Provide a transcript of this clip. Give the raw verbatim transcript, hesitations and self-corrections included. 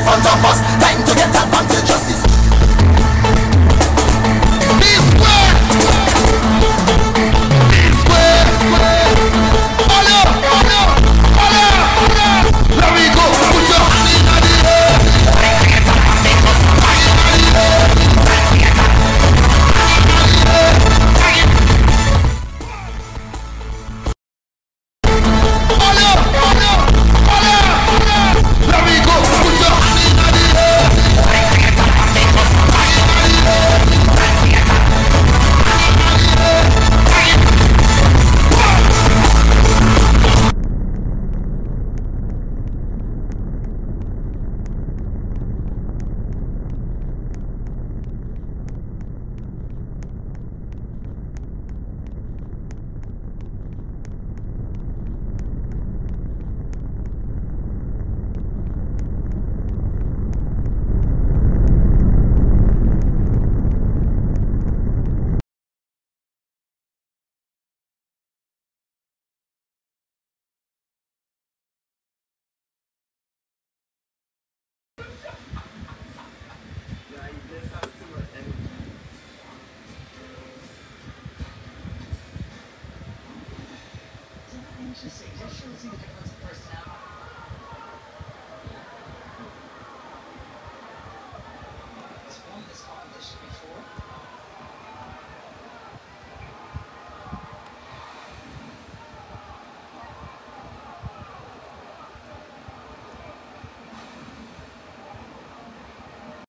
front of us. Time to get advantage of this. This way. This way. Follow, follow, follow, follow. There we go. Put your hand in the air. Time to get advantage of this. Time to get Just see the difference of personality.